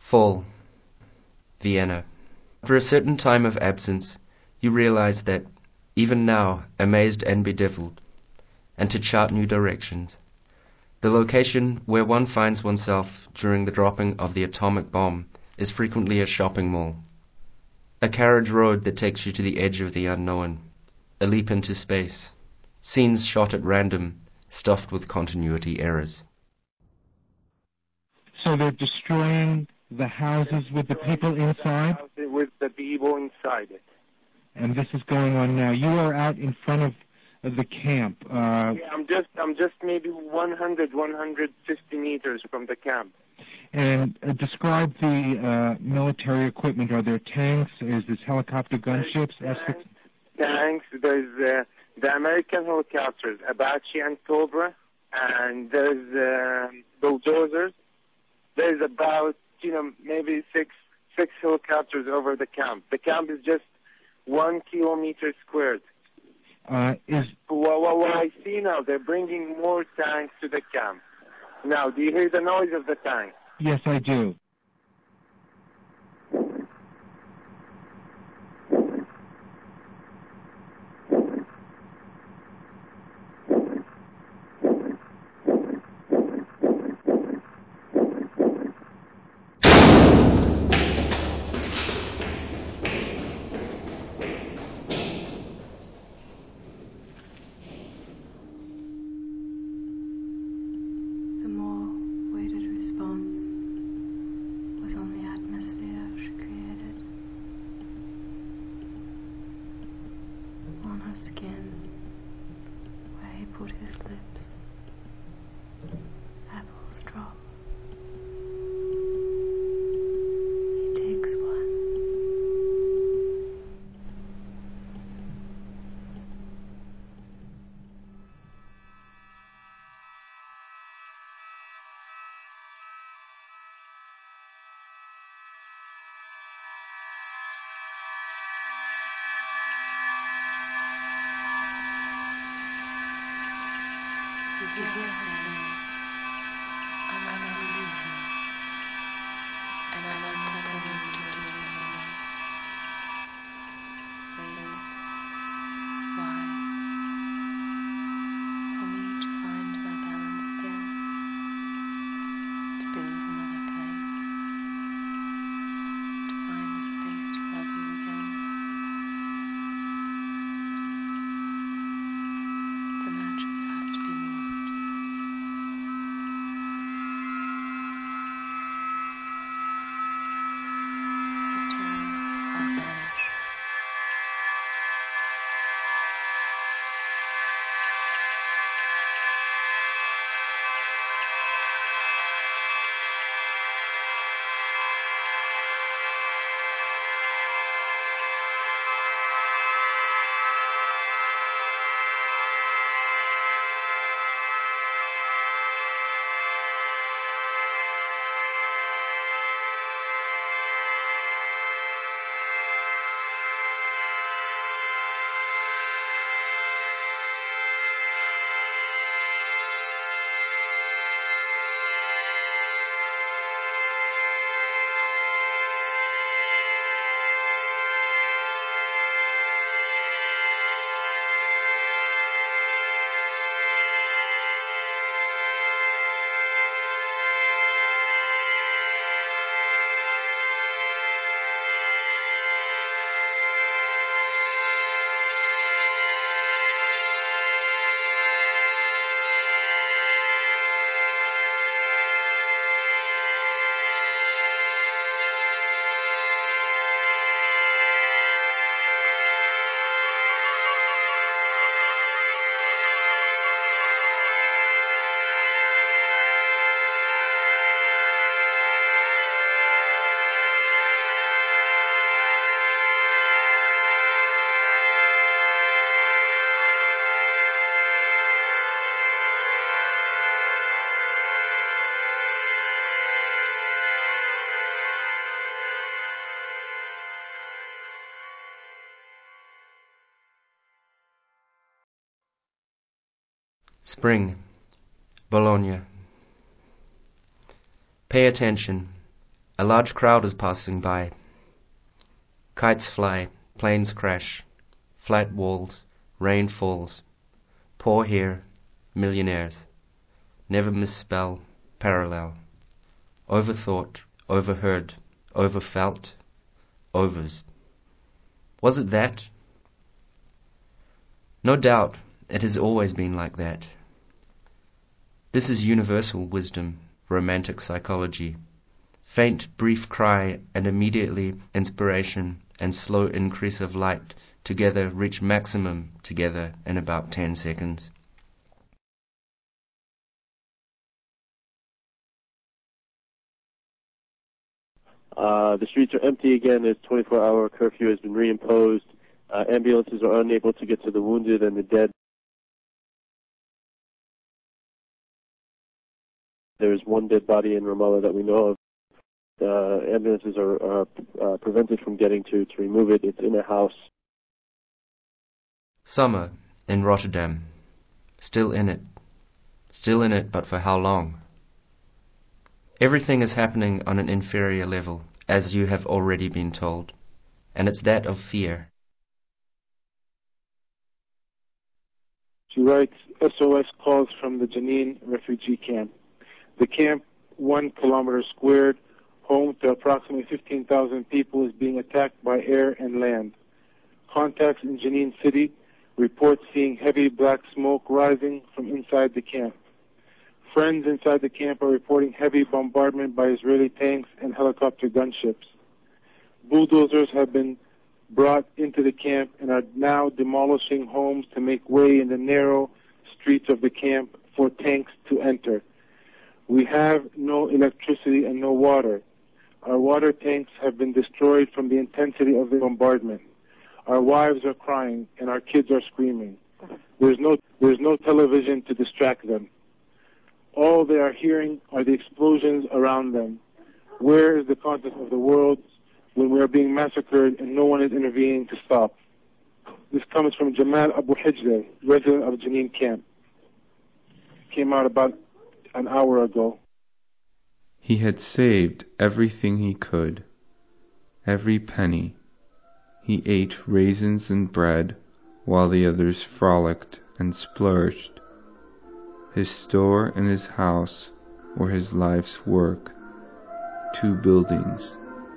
Fall, Vienna. After a certain time of absence, you realize that, even now, amazed and bedeviled, and to chart new directions, the location where one finds oneself during the dropping of the atomic bomb is frequently a shopping mall, a carriage road that takes you to the edge of the unknown, a leap into space, scenes shot at random, stuffed with continuity errors. So they're destroying the houses with the people inside? With the people inside it. And this is going on now. You are out in front of the camp. Yeah, I'm just maybe 150 meters from the camp. And describe the military equipment. Are there tanks? Is this helicopter gunships? Tanks. There's the American helicopters, Apache and Cobra, and there's bulldozers. There's about maybe six helicopters over the camp. The camp is just 1 kilometer squared. What I see now, they're bringing more tanks to the camp. Now, do you hear the noise of the tanks? Yes, I do. Spring, Bologna. Pay attention. A large crowd is passing by. Kites fly, planes crash, flat walls, rain falls. Poor here, millionaires. Never misspell, parallel. Overthought, overheard, overfelt, overs. Was it that? No doubt, it has always been like that. This is universal wisdom, romantic psychology. Faint, brief cry and immediately inspiration and slow increase of light together reach maximum together in about 10 seconds. The streets are empty again as 24-hour curfew has been reimposed. Ambulances are unable to get to the wounded and the dead. There is one dead body in Ramallah that we know of. Ambulances are prevented from getting to remove it. It's in a house. Summer in Rotterdam. Still in it. Still in it, but for how long? Everything is happening on an inferior level, as you have already been told, and it's that of fear. She writes, SOS calls from the Jenin refugee camp. The camp, 1 kilometer squared, home to approximately 15,000 people, is being attacked by air and land. Contacts in Jenin city report seeing heavy black smoke rising from inside the camp. Friends inside the camp are reporting heavy bombardment by Israeli tanks and helicopter gunships. Bulldozers have been brought into the camp and are now demolishing homes to make way in the narrow streets of the camp for tanks to enter. We have no electricity and no water. Our water tanks have been destroyed from the intensity of the bombardment. Our wives are crying and our kids are screaming. There's no television to distract them. All they are hearing are the explosions around them. Where is the conscience of the world when we are being massacred and no one is intervening to stop? This comes from Jamal Abu Hijre, resident of Jenin camp. Came out about an hour ago. He had saved everything he could, every penny. He ate raisins and bread while the others frolicked and splurged. His store and his house were his life's work, 2 buildings.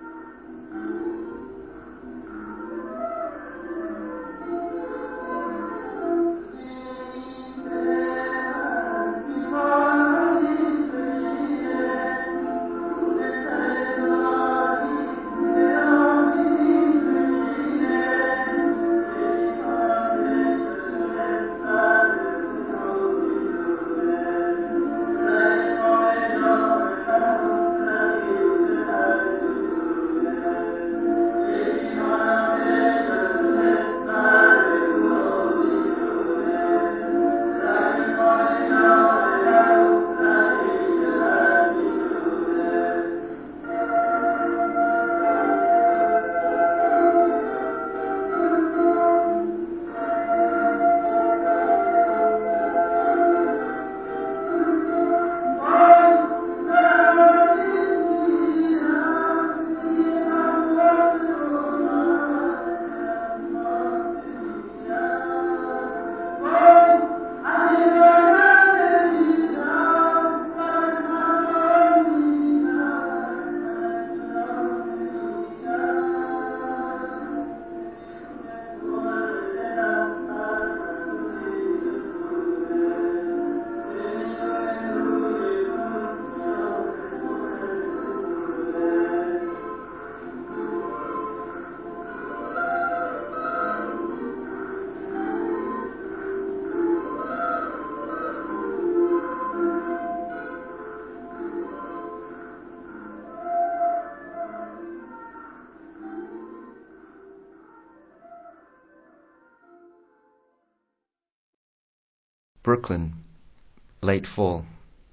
Brooklyn, late fall.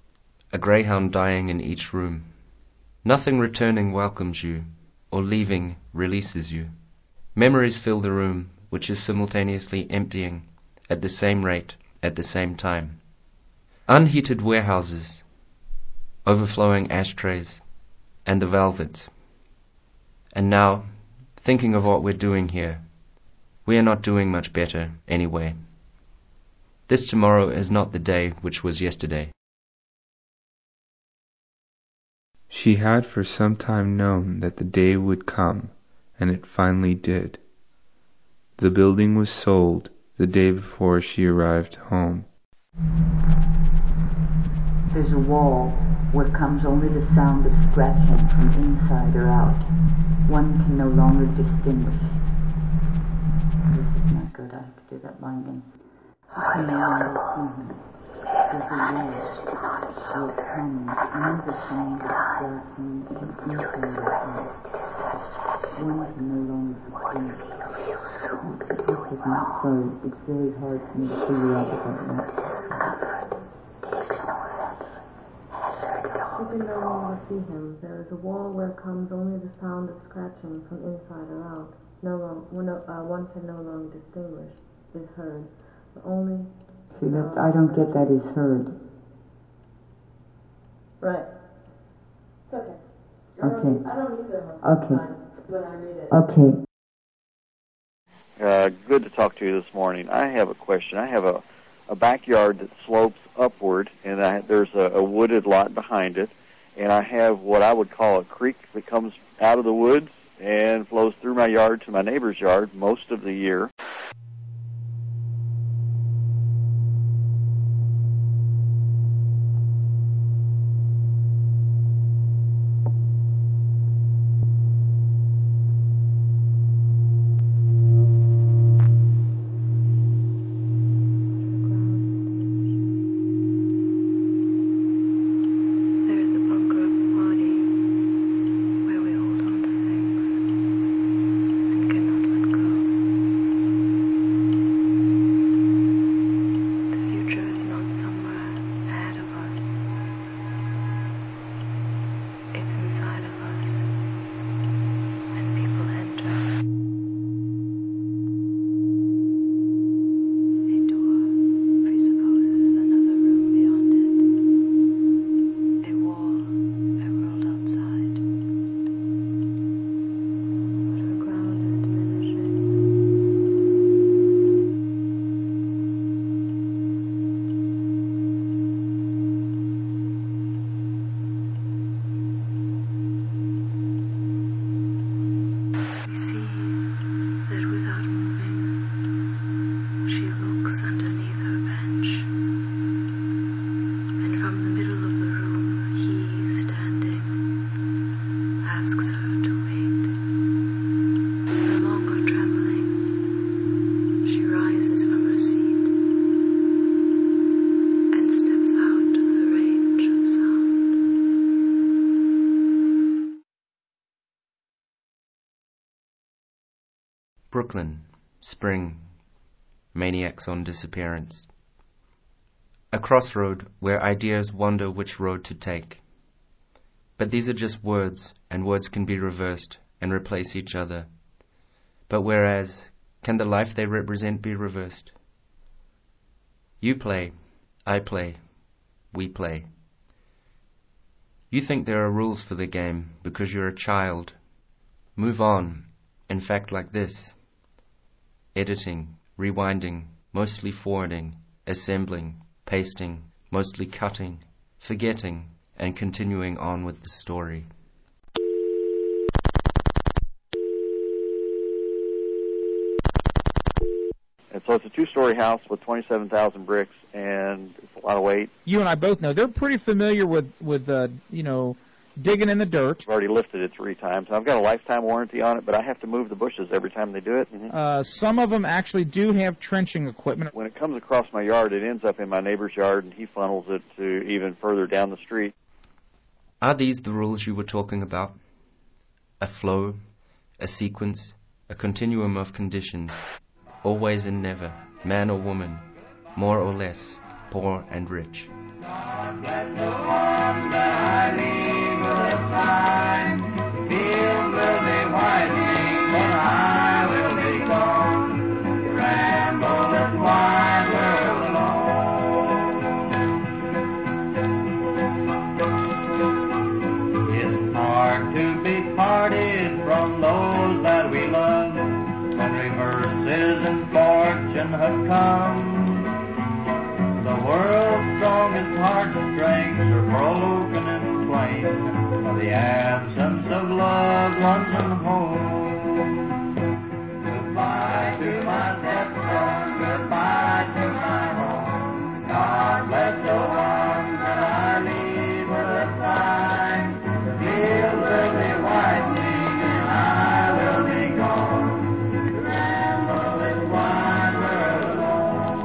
A greyhound dying in each room. Nothing returning welcomes you, or leaving releases you. Memories fill the room, which is simultaneously emptying at the same rate at the same time. Unheated warehouses, overflowing ashtrays, and the velvets. And now, thinking of what we're doing here, we are not doing much better anyway. This tomorrow is not the day which was yesterday. She had for some time known that the day would come, and it finally did. The building was sold the day before she arrived home. There's a wall where comes only the sound of scratching from inside or out. One can no longer distinguish. This is not good. I have to do that line again. I no longer see him. There's a wall where comes only the sound of scratching from inside or out. One can no longer distinguish. This is not so. It's very hard for me to figure out what that means. You can no longer see him. There is a wall where comes only the sound of scratching from inside or out. One can no longer distinguish. Is heard. The only. See, that I don't get that is heard. Right. It's okay. Okay. I don't either most of the time when I read it. Okay. Good to talk to you this morning. I have a question. I have a backyard that slopes upward, and there's a wooded lot behind it, and I have what I would call a creek that comes out of the woods and flows through my yard to my neighbor's yard most of the year. Brooklyn, spring, maniacs on disappearance. A crossroad where ideas wonder which road to take. But these are just words, and words can be reversed and replace each other. But whereas, can the life they represent be reversed? You play, I play, we play. You think there are rules for the game because you're a child. Move on, in fact like this. Editing, rewinding, mostly forwarding, assembling, pasting, mostly cutting, forgetting, and continuing on with the story. And so it's a two-story house with 27,000 bricks, and it's a lot of weight. You and I both know they're pretty familiar with digging in the dirt. I've already lifted it 3 times. I've got a lifetime warranty on it, but I have to move the bushes every time they do it. Mm-hmm. Some of them actually do have trenching equipment. When it comes across my yard, it ends up in my neighbor's yard, and he funnels it to even further down the street. Are these the rules you were talking about? A flow, a sequence, a continuum of conditions, always and never, man or woman, more or less, poor and rich. It's hard have come. The world's strongest heartstrings are broken in twain by the absence of loved ones and home. Goodbye to my stepson, goodbye to my home. God bless the ones that I leave aside. The fields will be whitening and I will be gone. The ramble is wide, we're alone.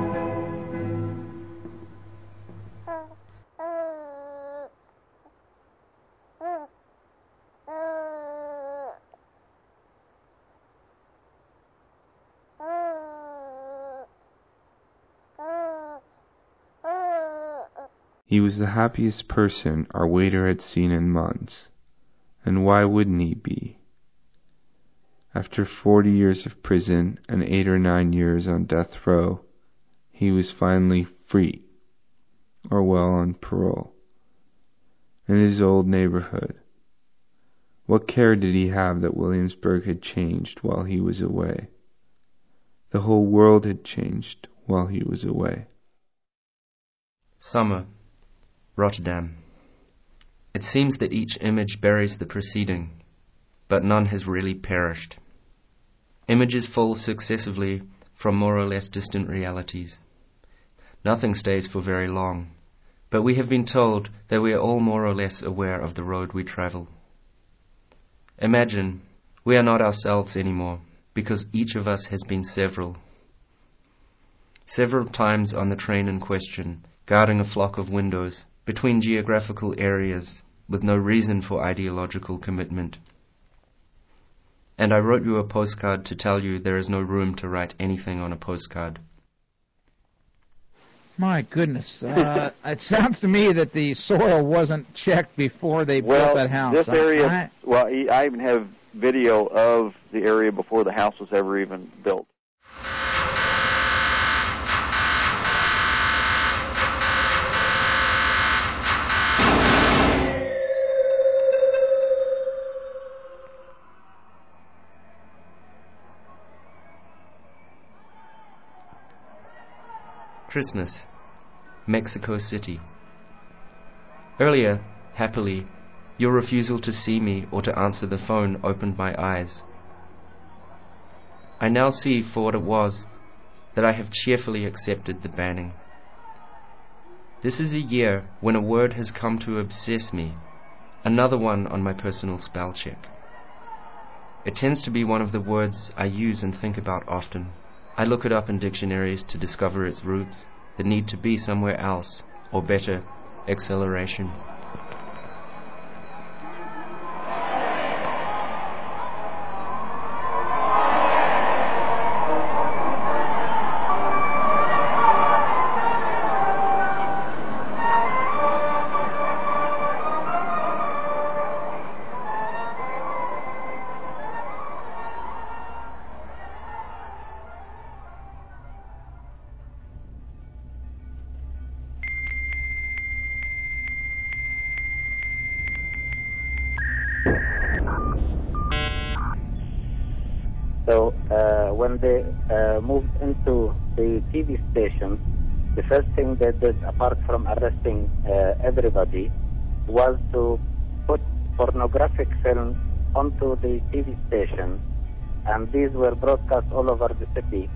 He was the happiest person our waiter had seen in months, and why wouldn't he be? After 40 years of prison and 8 or 9 years on death row, he was finally free, or well on parole, in his old neighborhood. What care did he have that Williamsburg had changed while he was away? The whole world had changed while he was away. Summer, Rotterdam. It seems that each image buries the preceding, but none has really perished. Images fall successively from more or less distant realities. Nothing stays for very long, but we have been told that we are all more or less aware of the road we travel. Imagine, we are not ourselves anymore, because each of us has been several times on the train in question, guarding a flock of windows, between geographical areas, with no reason for ideological commitment. And I wrote you a postcard to tell you there is no room to write anything on a postcard. My goodness. It sounds to me that the soil wasn't checked before they built that house. This area, I even have video of the area before the house was ever even built. Christmas, Mexico City. Earlier, happily, your refusal to see me or to answer the phone opened my eyes. I now see for what it was, that I have cheerfully accepted the banning. This is a year when a word has come to obsess me, another one on my personal spell check. It tends to be one of the words I use and think about often. I look it up in dictionaries to discover its roots, the need to be somewhere else, or better, acceleration. So when they moved into the TV station, the first thing they did, apart from arresting everybody, was to put pornographic films onto the TV station, and these were broadcast all over the city.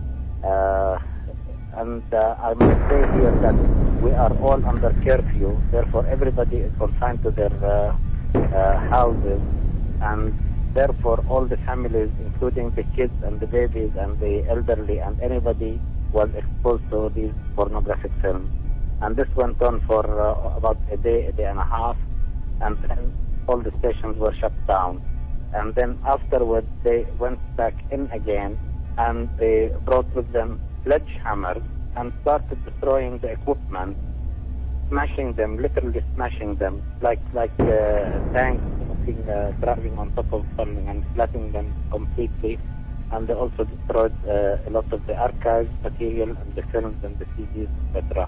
And I must say here that we are all under curfew, therefore everybody is confined to their houses, and therefore all the families, including the kids and the babies and the elderly and anybody, was exposed to these pornographic films. And this went on for about a day and a half, and then all the stations were shut down. And then afterwards they went back in again, and they brought with them sledgehammers and started destroying the equipment, smashing them, literally smashing them, like tanks driving on top of something and flattening them completely. And they also destroyed a lot of the archive material and the films and the CDs, etc.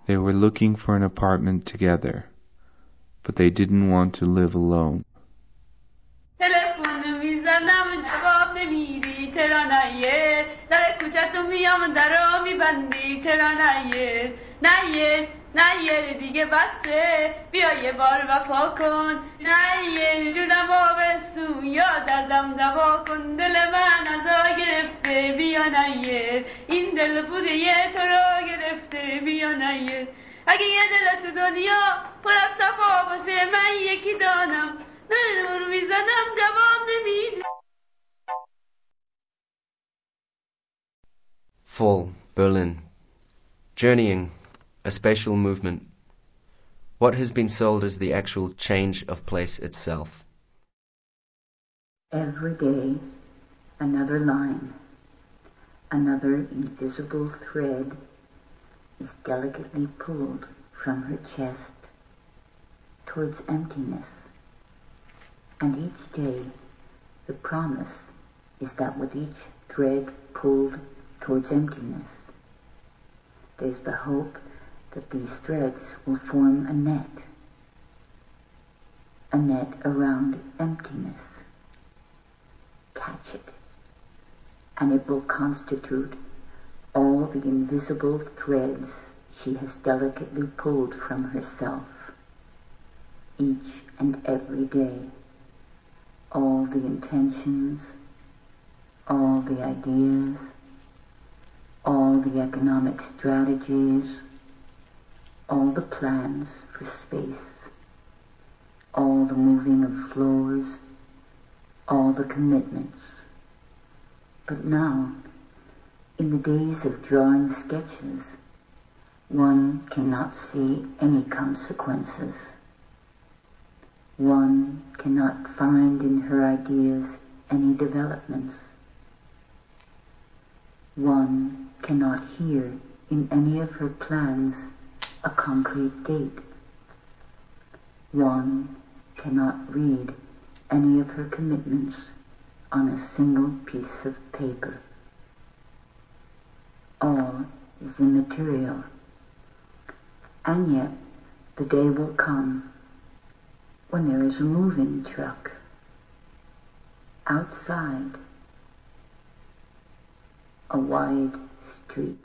They were looking for an apartment together, but they didn't want to live alone. تلفن میزنم جواب نمیدی چرا نیه در کوچه تو میام درو میبندی چرا نیه دیگه بسته بیا یه بار وفا کن نیه جونم آبستون یا دردم دوا کن دل من ازا گرفته بیا نیه این دل بوده تو رو گرفته بیا نیه اگه یه دل تو دنیا پر از صفا باشه من یکی دانم نور میزنم جواب نمیده. Fall, Berlin. Journeying, a spatial movement. What has been sold as the actual change of place itself? Every day, another line, another invisible thread is delicately pulled from her chest towards emptiness. And each day, the promise is that with each thread pulled towards emptiness, there's the hope that these threads will form a net around emptiness. Catch it, and it will constitute all the invisible threads she has delicately pulled from herself, each and every day. All the intentions, all the ideas, all the economic strategies, all the plans for space, all the moving of floors, all the commitments. But now, in the days of drawing sketches, one cannot see any consequences. One cannot find in her ideas any developments. One cannot hear in any of her plans a concrete date. One cannot read any of her commitments on a single piece of paper. All is immaterial. And yet the day will come when there is a moving truck outside a wide street.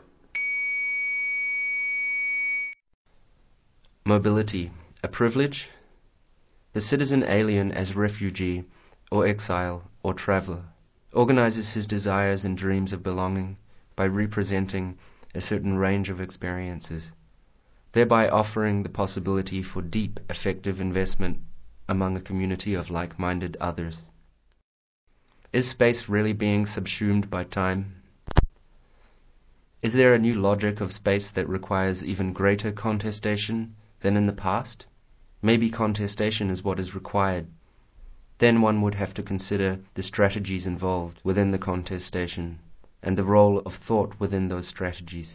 Mobility, a privilege? The citizen alien as refugee or exile or traveler organizes his desires and dreams of belonging by representing a certain range of experiences, thereby offering the possibility for deep, effective investment among a community of like-minded others. Is space really being subsumed by time? Is there a new logic of space that requires even greater contestation than in the past? Maybe contestation is what is required. Then one would have to consider the strategies involved within the contestation and the role of thought within those strategies.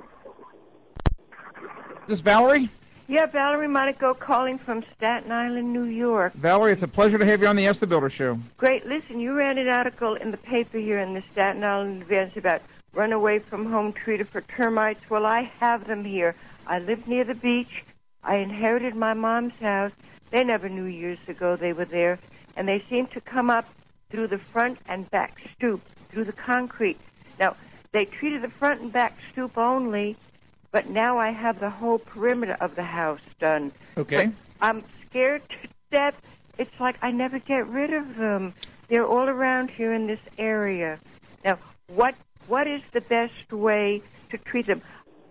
Is this Valerie? Yeah, Valerie Monaco calling from Staten Island, New York. Valerie, it's a pleasure to have you on the Esther Builder Show. Great. Listen, you ran an article in the paper here in the Staten Island Advance about run away from home treated for termites. Well, I have them here. I live near the beach. I inherited my mom's house. They never knew years ago they were there. And they seem to come up through the front and back stoop, through the concrete. Now, they treated the front and back stoop only, but now I have the whole perimeter of the house done. Okay. But I'm scared to death. It's like I never get rid of them. They're all around here in this area. Now, what is the best way to treat them?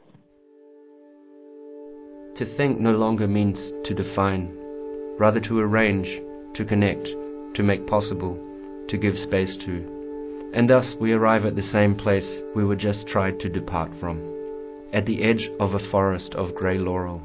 To think no longer means to define, rather to arrange, to connect, to make possible, to give space to. And thus we arrive at the same place we were just tried to depart from, at the edge of a forest of grey laurel.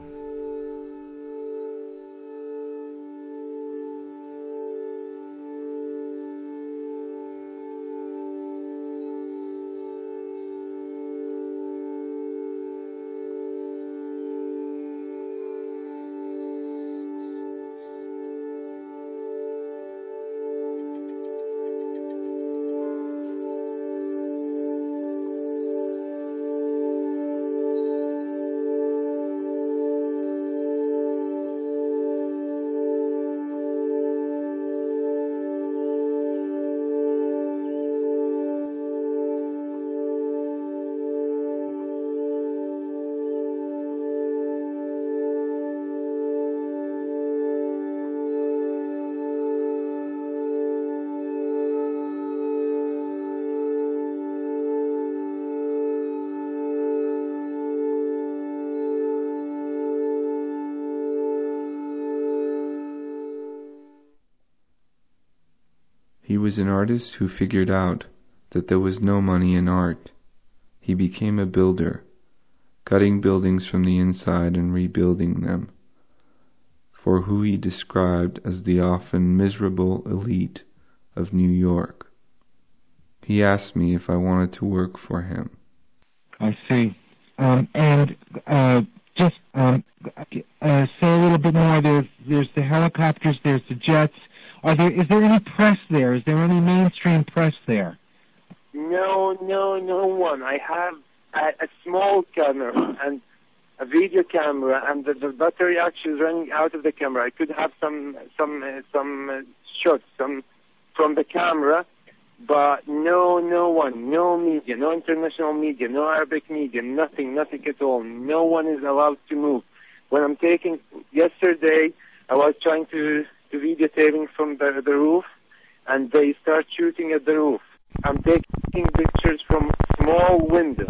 He was an artist who figured out that there was no money in art. He became a builder, gutting buildings from the inside and rebuilding them, for who he described as the often miserable elite of New York. He asked me if I wanted to work for him. I see. Just say a little bit more. There's the helicopters, there's the jets. Is there any press there? Is there any mainstream press there? No one. I have a small camera and a video camera, and the battery actually is running out of the camera. I could have some shots from the camera, but no one, no media, no international media, no Arabic media, nothing at all. No one is allowed to move. When I'm taking, yesterday, I was trying to videotaping from the roof, and they start shooting at the roof. I'm taking pictures from small window.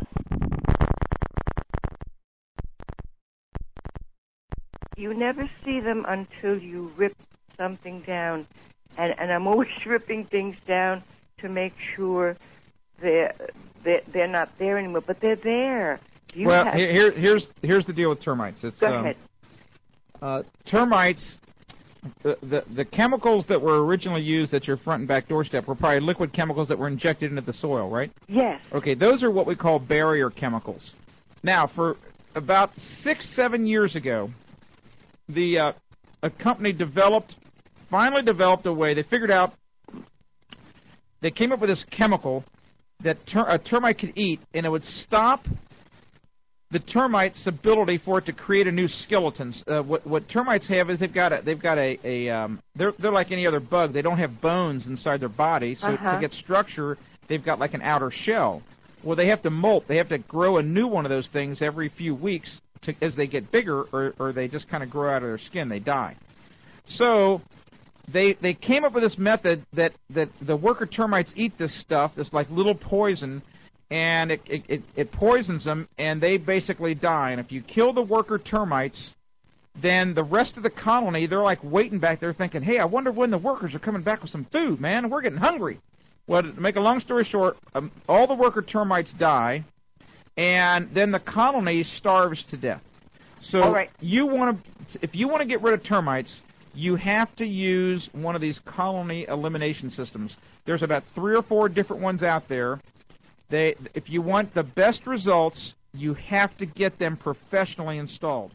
You never see them until you rip something down, and I'm always ripping things down to make sure they're not there anymore, but they're there. Here's the deal with termites. Go ahead. Termites. The chemicals that were originally used at your front and back doorstep were probably liquid chemicals that were injected into the soil, right? Yes. Okay, those are what we call barrier chemicals. Now, for about 6-7 years ago, a company finally developed a way. They figured out, they came up with this chemical that a termite could eat, and it would stop the termite's ability for it to create a new skeleton. What termites have is they're like any other bug. They don't have bones inside their body, so to get structure, they've got like an outer shell. Well, they have to molt. They have to grow a new one of those things every few weeks as they get bigger, or they just kind of grow out of their skin. They die. So they came up with this method that the worker termites eat this stuff, this like little poison, and it poisons them, and they basically die. And if you kill the worker termites, then the rest of the colony, they're like waiting back there thinking, hey, I wonder when the workers are coming back with some food, man. We're getting hungry. Well, to make a long story short, all the worker termites die, and then the colony starves to death. So if you want to get rid of termites, you have to use one of these colony elimination systems. There's about 3 or 4 different ones out there. If you want the best results, you have to get them professionally installed.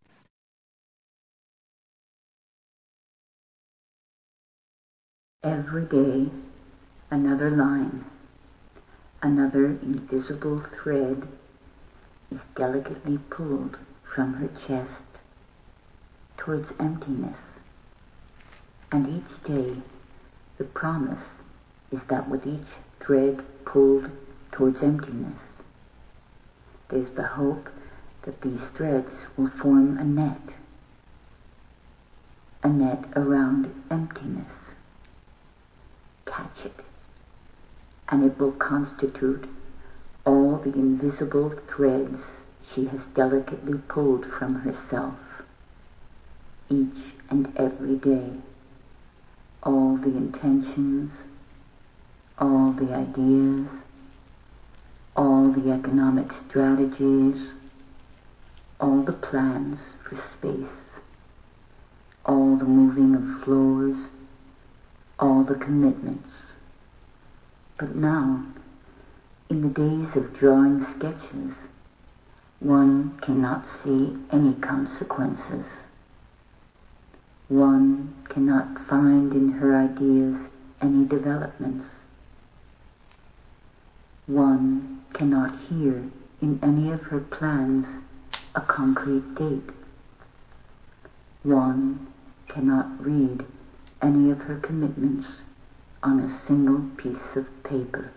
Every day, another line, another invisible thread is delicately pulled from her chest towards emptiness. And each day, the promise is that with each thread pulled towards emptiness, there's the hope that these threads will form a net around emptiness. Catch it, and it will constitute all the invisible threads she has delicately pulled from herself, each and every day. All the intentions, all the ideas, all the economic strategies, all the plans for space, all the moving of floors, all the commitments. But now, in the days of drawing sketches, one cannot see any consequences. One cannot find in her ideas any developments. One cannot hear in any of her plans a concrete date. One cannot read any of her commitments on a single piece of paper.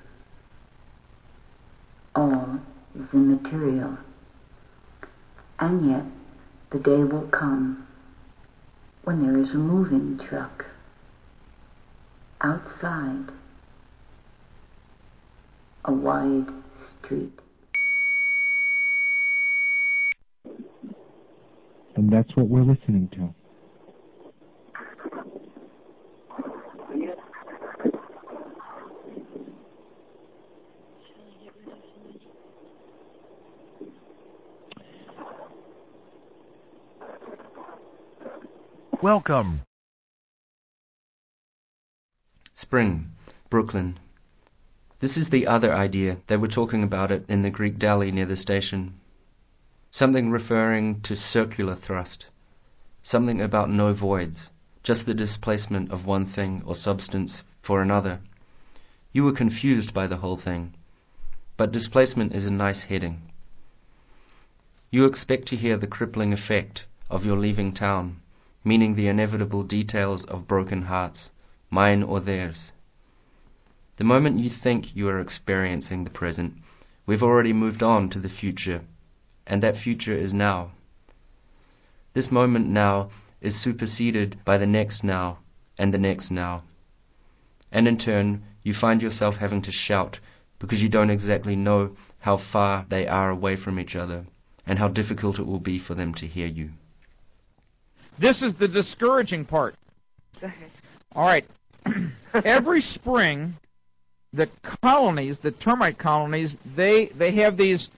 All is immaterial. And yet, the day will come when there is a moving truck outside a wide street. And that's what we're listening to. Welcome. Spring, Brooklyn. This is the other idea. They were talking about it in the Greek deli near the station. Something referring to circular thrust. Something about no voids, just the displacement of one thing or substance for another. You were confused by the whole thing, but displacement is a nice heading. You expect to hear the crippling effect of your leaving town, meaning the inevitable details of broken hearts, mine or theirs. The moment you think you are experiencing the present, we've already moved on to the future, and that future is now. This moment now is superseded by the next now and the next now. And in turn, you find yourself having to shout because you don't exactly know how far they are away from each other and how difficult it will be for them to hear you. This is the discouraging part. Go ahead. All right. Every spring, the colonies, the termite colonies, they have these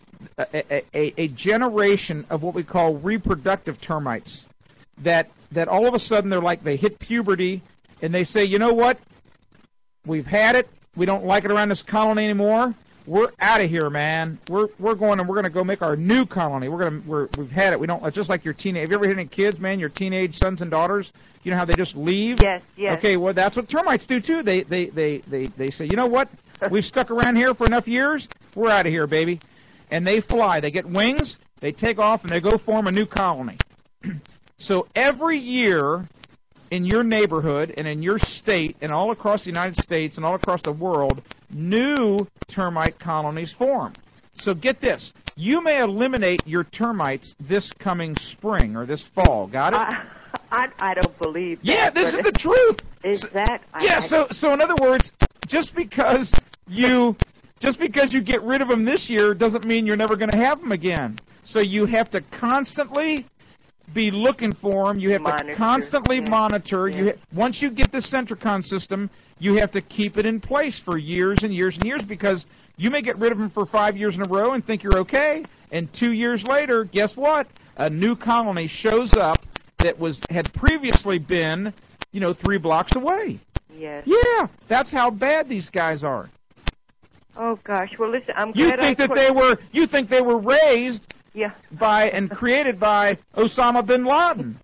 a generation of what we call reproductive termites that all of a sudden they hit puberty and they say, you know what? We've had it. We don't like it around this colony anymore. We're out of here, man. We're going and we're going to go make our new colony. We've had it. We don't, just like your teenage. Have you ever had any kids, man? Your teenage sons and daughters. You know how they just leave? Yes. Okay, well that's what termites do too. They say, you know what? We've stuck around here for enough years. We're out of here, baby. And they fly. They get wings. They take off and they go form a new colony. So every year in your neighborhood and in your state and all across the United States and all across the world, new termite colonies form. So get this. You may eliminate your termites this coming spring or this fall. Got it? I don't believe that. Yeah, this is the truth. Is that? So in other words, just because you get rid of them this year doesn't mean you're never going to have them again. So you have to constantly be looking for them. You have to constantly monitor. Yeah. Once you get the Centricon system, you have to keep it in place for years and years and years because you may get rid of them for 5 years in a row and think you're okay, and 2 years later, guess what? A new colony shows up that had previously been, 3 blocks away. Yes. Yeah, that's how bad these guys are. Oh gosh. Well, listen, I'm You glad think they were raised by and created by Osama bin Laden.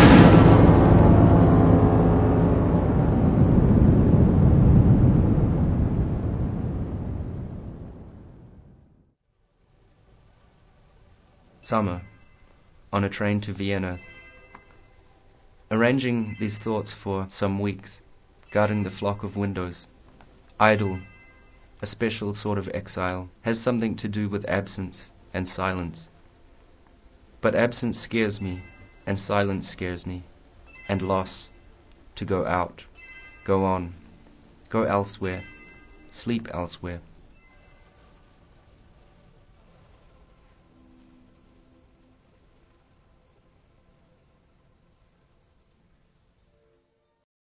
Summer, on a train to Vienna. Arranging these thoughts for some weeks, guarding the flock of windows. Idle, a special sort of exile, has something to do with absence and silence. But absence scares me, and silence scares me, and loss, to go out, go on, go elsewhere, sleep elsewhere.